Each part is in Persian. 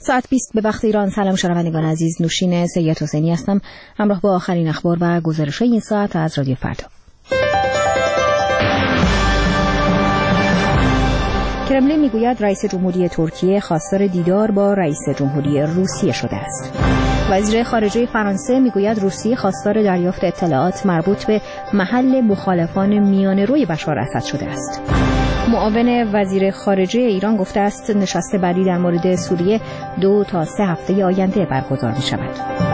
ساعت 20 به وقت ایران. سلام شنوندگان عزیز، نوشین سید حسینی هستم همراه با آخرین اخبار و گزارش‌های این ساعت از رادیو فردا. کرملین میگوید رئیس جمهوری ترکیه خواستار دیدار با رئیس جمهوری روسیه شده است. وزیر خارجه فرانسه میگوید روسیه خواستار دریافت اطلاعات مربوط به محل مخالفان میانه‌روی بشار اسد شده است. معاون وزیر خارجه ایران گفته است نشست بعدی در مورد سوریه 2 تا 3 هفته آینده برگزار می شود.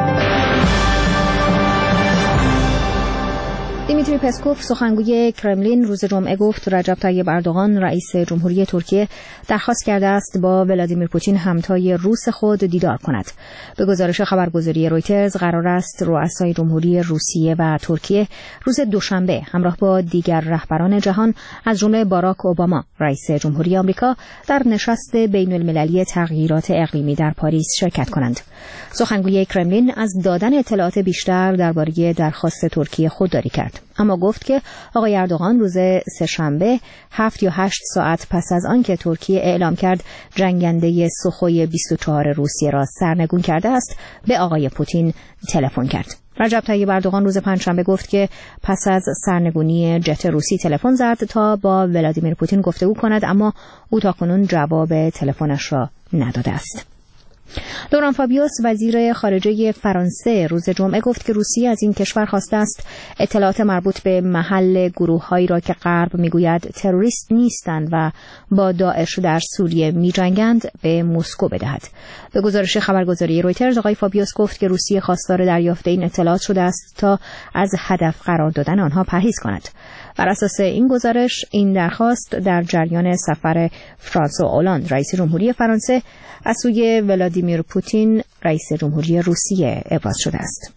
دیمیتری پسکوف سخنگوی کرملین روز جمعه گفت رجب طیب اردوغان رئیس جمهوری ترکیه درخواست کرده است با ولادیمیر پوتین همتای روس خود دیدار کند. به گزارش خبرگزاری رویترز قرار است رؤسای جمهوری روسیه و ترکیه روز دوشنبه همراه با دیگر رهبران جهان از جمله باراک اوباما رئیس جمهوری آمریکا در نشست بین المللی تغییرات اقلیمی در پاریس شرکت کنند. سخنگوی کرملین از دادن اطلاعات بیشتر درباره درخواست ترکیه خودداری کرد، اما گفت که آقای اردوغان روز سه‌شنبه 7 یا 8 ساعت پس از آنکه ترکیه اعلام کرد جنگنده سوخوی 24 روسیه را سرنگون کرده است به آقای پوتین تلفن کرد. رجب طیب اردوغان روز پنجشنبه گفت که پس از سرنگونی جت روسی تلفن زد تا با ولادیمیر پوتین گفتگو کند، اما او تاکنون جواب تلفنش را نداده است. لوران فابیوس وزیر خارجه فرانسه روز جمعه گفت که روسیه از این کشور خواسته است اطلاعات مربوط به محل گروه‌هایی را که غرب میگوید تروریست نیستند و با داعش در سوریه می‌جنگند به مسکو بدهد. به گزارش خبرگزاری رویترز آقای فابیوس گفت که روسیه خواستار دریافت این اطلاعات شده است تا از هدف قرار دادن آنها پرهیز کند. بر اساس این گزارش این درخواست در جریان سفر فرانسوا اولاند رئیس جمهوری فرانسه از سوی ولادیمیر پوتین رئیس جمهوری روسیه ابراز شده است.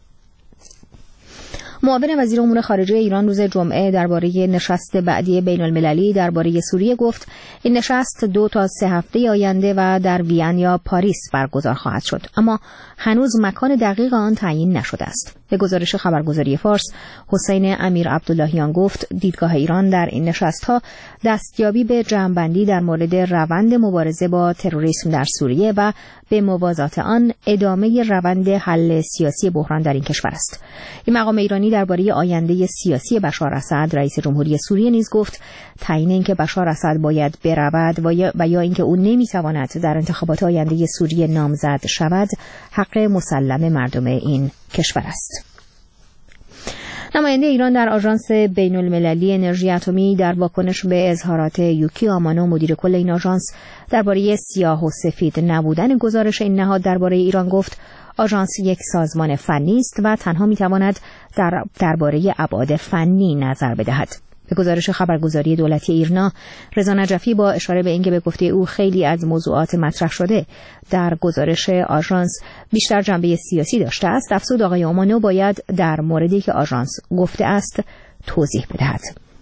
معاون وزیر امور خارجه ایران روز جمعه درباره نشست بعدی بین المللی درباره سوریه گفت این نشست 2 تا 3 هفته آینده و در وین یا پاریس برگزار خواهد شد، اما هنوز مکان دقیق آن تعیین نشده است. به گزارش خبرگزاری فارس حسین امیر عبداللهیان گفت دیدگاه ایران در این نشست‌ها دستیابی به جمع‌بندی در مورد روند مبارزه با تروریسم در سوریه و به موازات آن ادامه روند حل سیاسی بحران در این کشور است. این مقام ایرانی درباره آینده سیاسی بشار اسد رئیس جمهوری سوریه نیز گفت تعیین اینکه بشار اسد باید برود و یا اینکه او نمیتواند در انتخابات آینده سوریه نامزد شود حق مسلم مردم این کشور است. نماینده ایران در آژانس بین المللی انرژی اتمی در واکنش به اظهارات یوکی آمانو مدیر کل این آژانس درباره سیاه و سفید نبودن گزارش این نهاد درباره ایران گفت آژانس یک سازمان فنی است و تنها میتواند درباره ابعاد فنی نظر بدهد. به گزارش خبرگزاری دولتی ایرنا رضا نجفی با اشاره به اینکه به گفته او خیلی از موضوعات مطرح شده در گزارش آژانس بیشتر جنبه سیاسی داشته است، افزود آقای آمانو باید در موردی که آژانس گفته است توضیح بدهد.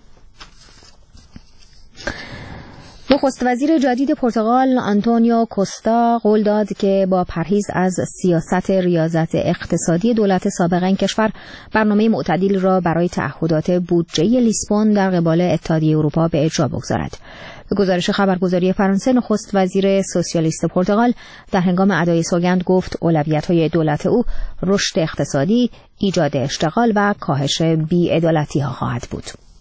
نخست وزیر جدید پرتغال آنتونیو کوستا قول داد که با پرهیز از سیاست ریاضت اقتصادی دولت سابق این کشور برنامه معتدل را برای تعهدات بودجه لیسبون در قبال اتحادیه اروپا به اجرا بگذارد. به گزارش خبرگزاری فرانسه نخست وزیر سوسیالیست پرتغال در هنگام ادای سوگند گفت اولویت‌های دولت او رشد اقتصادی، ایجاد اشتغال و کاهش بی‌عدالتی‌ها خواهد بود.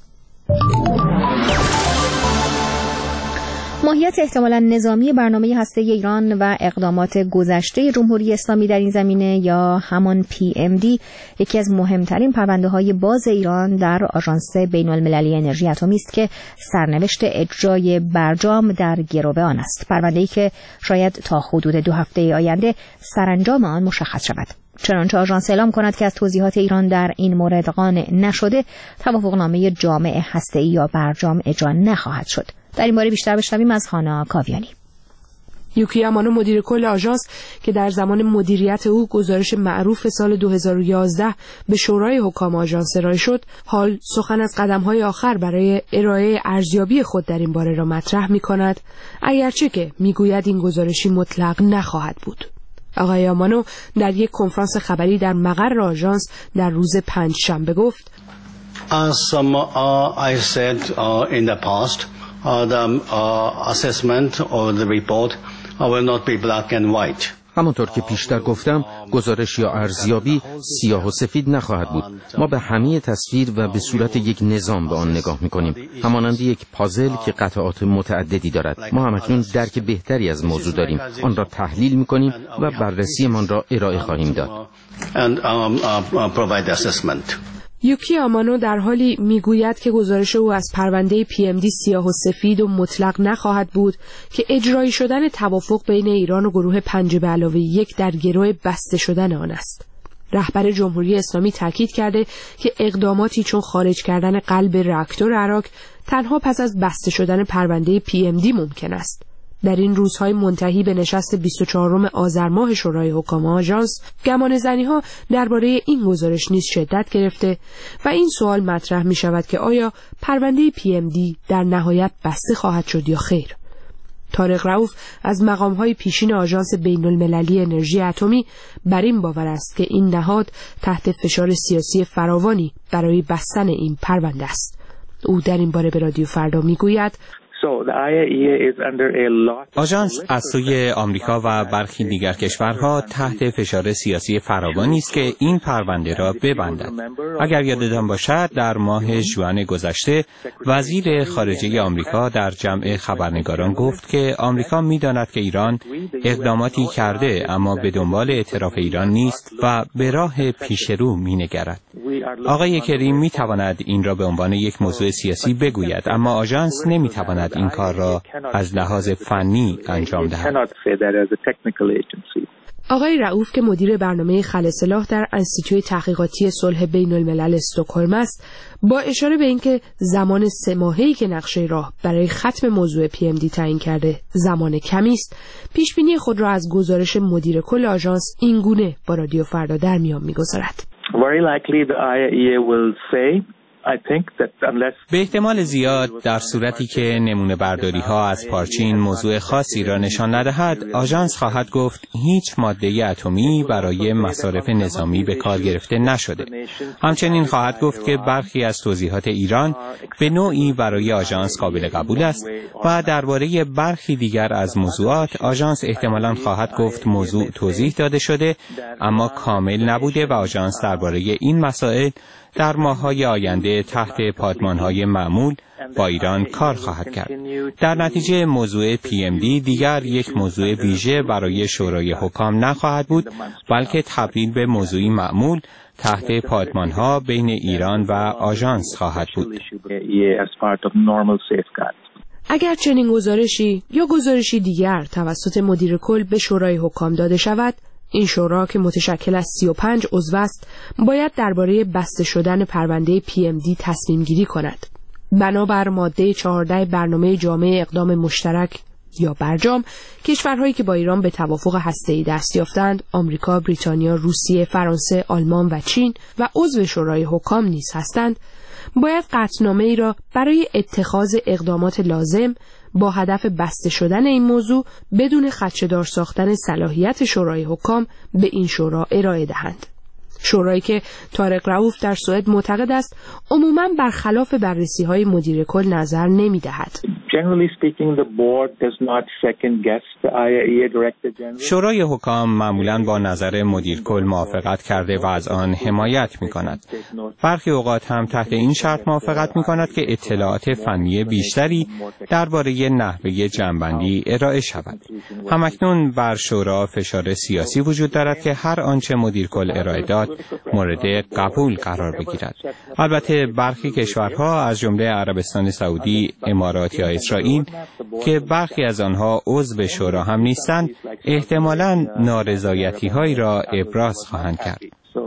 ماهیت احتمالاً نظامی برنامه هسته‌ای ایران و اقدامات گذشته جمهوری اسلامی در این زمینه یا همان PMD یکی از مهمترین پرونده‌های باز ایران در آژانس بین‌المللی انرژی اتمی است که سرنوشت اجرای برجام در گرو آن است. پرونده‌ای که شاید تا حدود 2 هفته آینده سرانجام آن مشخص شود. چنانچه آژانس اعلام کند که از توضیحات ایران در این مورد قانع نشده، توافقنامه جامع هسته‌ای یا برجام اجرا نخواهد شد. در این باره بیشتر بشنویم از هانا کاویانی. یوکی آمانو مدیر کل آژانس که در زمان مدیریت او گزارش معروف سال 2011 به شورای حکام آژانس ارائه شد، حال سخن از قدم‌های آخر برای ارائه ارزیابی خود در این باره را مطرح می‌کند، اگرچه که می‌گوید این گزارشی مطلق نخواهد بود. آقای آمانو در یک کنفرانس خبری در مقر آژانس در روز پنجشنبه گفت: As I said in the past, the assessment or the report will not be black and white. همانطور که پیشتر گفتم، گزارش یا ارزیابی سیاه و سفید نخواهد بود. ما به همه تصویر و به صورت یک نظام به آن نگاه می‌کنیم، همانند یک پازل که قطعات متعددی دارد. ما همکنون درک بهتری از موضوع داریم، آن را تحلیل می‌کنیم و بررسیمان را ارائه خواهیم داد. یوکی آمانو در حالی میگوید که گزارش او از پرونده PMD سیاه و سفید و مطلق نخواهد بود که اجرایی شدن توافق بین ایران و گروه 5+1 در گرو بسته شدن آن است. رهبر جمهوری اسلامی تاکید کرده که اقداماتی چون خارج کردن قلب راکتور عراق تنها پس از بسته شدن پرونده PMD ممکن است. در این روزهای منتهی به نشست 24 آذر ماه شورای حکام آژانس، گمانه‌زنی‌ها درباره این گزارش نیز شدت گرفته و این سوال مطرح می‌شود که آیا پرونده PMD در نهایت بسته خواهد شد یا خیر. طارق رؤوف از مقام‌های پیشین آژانس بین‌المللی انرژی اتمی بر این باور است که این نهاد تحت فشار سیاسی فراوانی برای بستن این پرونده است. او در این باره به رادیو فردا می‌گوید آژانس از سوی آمریکا و برخی دیگر کشورها تحت فشار سیاسی فراوانی است که این پرونده را ببندد. اگر یادتان باشد در ماه ژوئن گذشته وزیر خارجه آمریکا در جمع خبرنگاران گفت که آمریکا می‌داند که ایران اقداماتی کرده اما به دنبال اعتراف ایران نیست و به راه پیشرو می‌نگرد. آقای کریم می‌تواند این را به عنوان یک موضوع سیاسی بگوید، اما آژانس نمی‌تواند این کار را از لحاظ فنی انجام دهد. آقای رؤوف که مدیر برنامه خل سلاح در انستیتوی تحقیقاتی صلح بین الملل استکهلم است، با اشاره به اینکه زمان 3 ماهه‌ای که نقشه راه برای ختم موضوع PMD تعیین کرده زمان کمی است، پیشبینی خود را از گزارش مدیر کل آژانس این گونه با رادیو فردا در میان می‌گذارد. به احتمال زیاد در صورتی که نمونه برداری ها از پارچین موضوع خاصی را نشان ندهد، آژانس خواهد گفت هیچ ماده اتمی برای مصارف نظامی به کار گرفته نشده. همچنین خواهد گفت که برخی از توضیحات ایران به نوعی برای آژانس قابل قبول است و درباره برخی دیگر از موضوعات آژانس احتمالاً خواهد گفت موضوع توضیح داده شده اما کامل نبوده و آژانس درباره این مسائل در ماه‌های آینده تحت پادمان‌های معمول با ایران کار خواهد کرد. در نتیجه موضوع PMD دیگر یک موضوع ویژه برای شورای حکام نخواهد بود، بلکه تبدیل به موضوعی معمول تحت پادمان‌ها بین ایران و آژانس خواهد بود. اگر چنین گزارشی یا گزارشی دیگر توسط مدیر کل به شورای حکام داده شود، این شورا که متشکل از 35 عضو است، باید درباره بسته شدن پرونده PMD تصمیم گیری کند. بنابر ماده 14 برنامه جامع اقدام مشترک یا برجام، کشورهایی که با ایران به توافق هسته‌ای دست یافتند، آمریکا، بریتانیا، روسیه، فرانسه، آلمان و چین و عضو شورای حکام نیز هستند، باید قطعنامه‌ای را برای اتخاذ اقدامات لازم با هدف بسته شدن این موضوع بدون خدشه‌دار ساختن صلاحیت شورای حکام به این شورا ارائه دهند. شورایی که طارق رؤوف در سوئد معتقد است عموماً برخلاف بررسی‌های مدیر کل نظر نمی‌دهد. شورای حکام معمولاً با نظر مدیر کل موافقت کرده و از آن حمایت می‌کند. برخی اوقات هم تحت این شرط موافقت می‌کند که اطلاعات فنی بیشتری درباره نحوه جمع‌بندی ارائه شود. همکنون بر شورا فشار سیاسی وجود دارد که هر آنچه مدیر کل ارائه داد مورد قبول قرار بگیرد. البته برخی کشورها از جمله عربستان سعودی، امارات یا اسرائیل که برخی از آنها عضو شورا هم نیستند، احتمالاً نارضایتی‌هایی را ابراز خواهند کرد.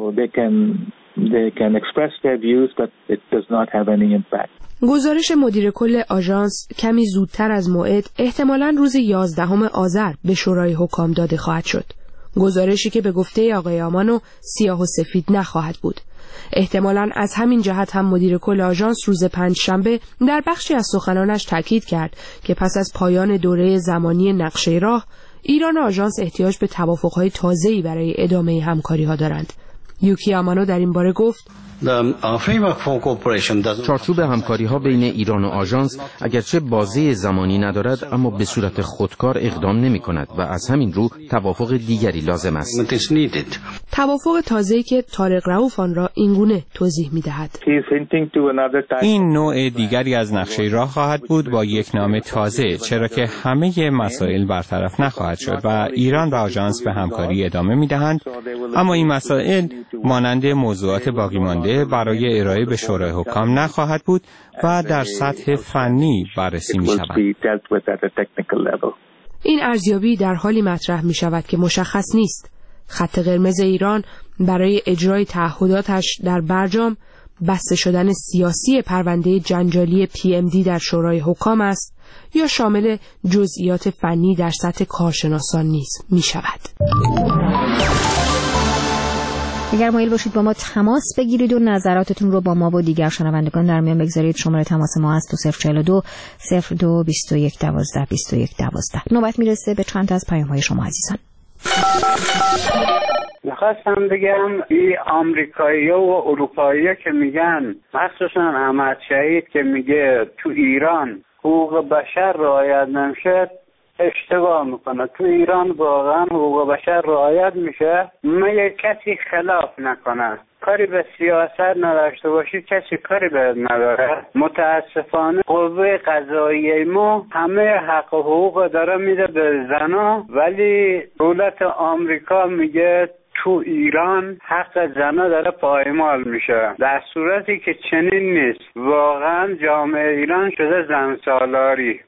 گزارش مدیر کل آژانس کمی زودتر از موعد، احتمالاً روز 11 آذر به شورای حکام داده خواهد شد. گزارشی که به گفته آقای آمانو سیاه و سفید نخواهد بود. احتمالاً از همین جهت هم مدیر کل آژانس روز 5 شنبه در بخشی از سخنانش تاکید کرد که پس از پایان دوره زمانی نقشه راه، ایران و آژانس احتیاج به توافق‌های تازه‌ای برای ادامه همکاری‌ها دارند. یوکی آمانو در این باره گفت: چارچوب همکاری‌ها بین ایران و آژانس اگرچه بازه زمانی ندارد اما به صورت خودکار اقدام نمی‌کند و از همین رو توافق دیگری لازم است. توافق تازه‌ای که طارق رؤوف آن را اینگونه توضیح می‌دهد. این نوع دیگری از نقشه راه خواهد بود با یک نام تازه، چرا که همه مسائل برطرف نخواهد شد و ایران و آژانس به همکاری ادامه می‌دهند، اما این مسائل مانند موضوعات باقی مانده برای ارائه به شورای حکام نخواهد بود و در سطح فنی بررسی می‌شود. این ارزیابی در حالی مطرح می‌شود که مشخص نیست خط قرمز ایران برای اجرای تعهداتش در برجام بسته شدن سیاسی پرونده جنجالی PMD در شورای حکام است یا شامل جزئیات فنی در سطح کارشناسان نیز می‌شود. اگر مایل باشید با ما تماس بگیرید و نظراتتون رو با ما و دیگر شنوندگان در میان بگذارید، شماره تماس ما است 042 02 21 12 21 12. نوبت میرسه به چند از پیام‌های شما عزیزان. میخواستم بگم این آمریکایی‌ها و اروپایی‌ها که میگن، مخصوصا احمد شهید که میگه تو ایران حقوق بشر رعایت نمیشه، اشتباه میکنه. تو ایران واقعا حقوق بشر رعایت میشه مگه کسی خلاف نکنه. کاری به سیاست نداشته باشید کسی کاری به نداره. متاسفانه قوه قضاییه ما همه حق و حقوق داره میده به زنا، ولی دولت آمریکا میگه تو ایران حق زنا داره پایمال میشه، در صورتی که چنین نیست. واقعا جامعه ایران شده زن سالاری.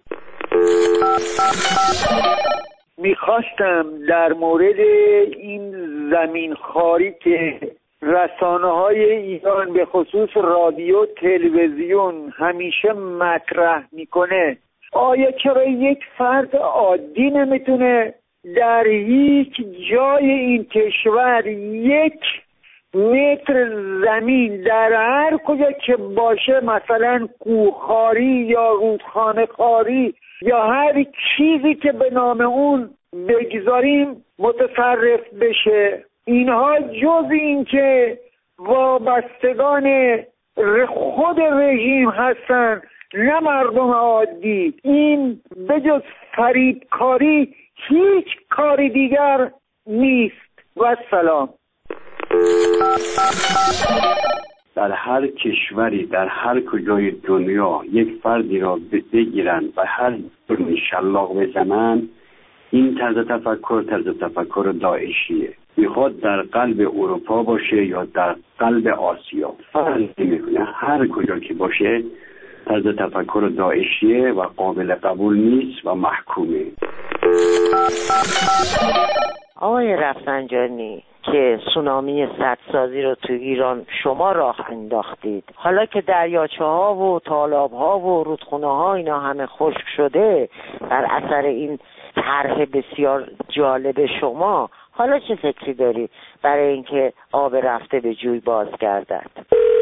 میخواستم در مورد این زمین خاری که رسانه‌های ایران به خصوص رادیو تلویزیون همیشه مطرح میکنه، آیا چرا یک فرد عادی نمیتونه در هیچ جای این کشور 1 متر زمین در هر کجا که باشه، مثلا کوهخواری یا رودخانه خواری یا هر چیزی که به نام اون بگذاریم متصرف بشه؟ اینها جز این که وابستگان خود رژیم هستن نه مردم عادی. این بجز فریبکاری هیچ کاری دیگر نیست. و سلام. در هر کشوری در هر کجای دنیا یک فردی را بگیرن و هر جرمی شلاق بزنن، این طرز تفکر داعشیه. میخواد در قلب اروپا باشه یا در قلب آسیا، فرق نمیکنه، هر کجا که باشه طرز تفکر داعشیه و قابل قبول نیست و محکومه. آقای رفسنجانی که سونامی سدسازی رو تو ایران شما راه انداختید، حالا که دریاچه ها و تالاب ها و رودخونه ها اینا همه خشک شده بر اثر این طرح بسیار جالب شما، حالا چه فکری داری برای اینکه آب رفته به جوی باز گردد؟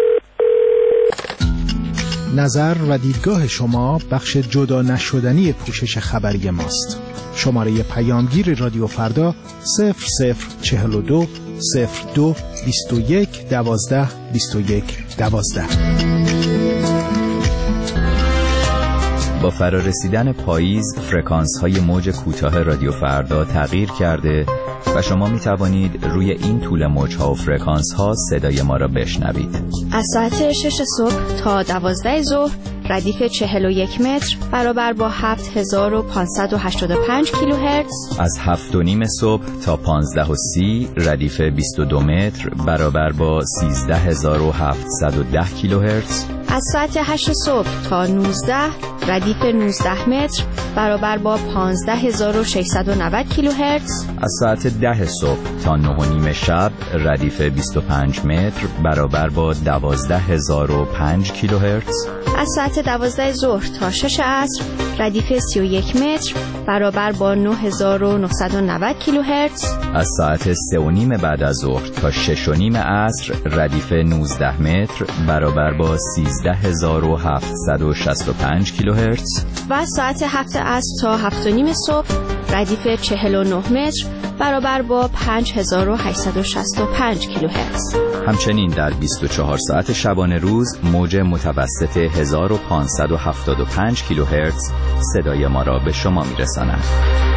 نظر و دیدگاه شما بخش جدا نشدنی پوشش خبری ماست. شماره پیامگیر رادیو فردا 0042 02 21 12 21 12. با فرارسیدن پاییز فرکانس‌های موج کوتاه رادیو فردا تغییر کرده و شما می توانید روی این طول موج‌ها و فرکانس‌ها صدای ما را بشنوید. از ساعت 6 صبح تا 12 ظهر ردیف 41 متر برابر با 7585 کیلوهرتز. از 7:30 صبح تا 15:30 ردیف 22 متر برابر با 13710 کیلوهرتز. از ساعت 8 صبح تا 19 ردیف 19 متر برابر با 15690 کیلوهرتز. از ساعت 10 صبح تا 9:30 شب ردیف 25 متر برابر با 12005 کیلوهرتز. از ساعت 12 ظهر تا 6 عصر ردیف 31 متر برابر با 9990 کیلوهرتز. از ساعت 3:30 بعد از ظهر تا 6:30 عصر ردیف 19 متر برابر با 13765 کیلوهرتز. و از ساعت 7 عصر تا 7:30 صبح ردیف 49 متر برابر با 5865 کیلوهرتز. همچنین در 24 ساعت شبانه روز موج متوسط 1575 کیلوهرتز صدای ما را به شما می‌رساند.